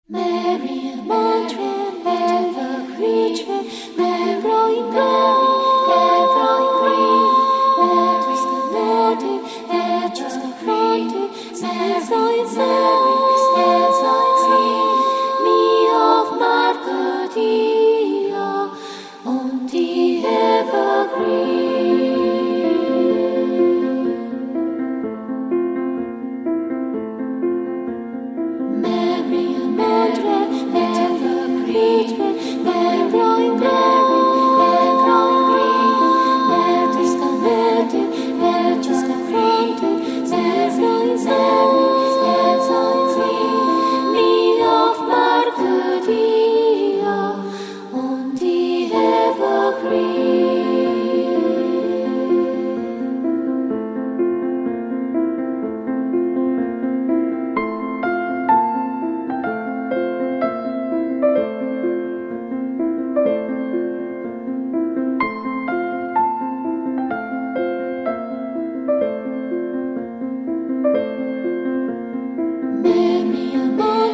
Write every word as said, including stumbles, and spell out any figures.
Mary, Madre, ever creature, Mary, Mary, green, Mary's canody, Mary's canody, Mary's Mary's green, me of Margaria, on the evergreen. Mary, Madre, ever creature, Mary, Mary, Mary, green, Mary's canody, Mary's canody, Mary's Mary's green, me of Margaria, on the evergreen. Mary,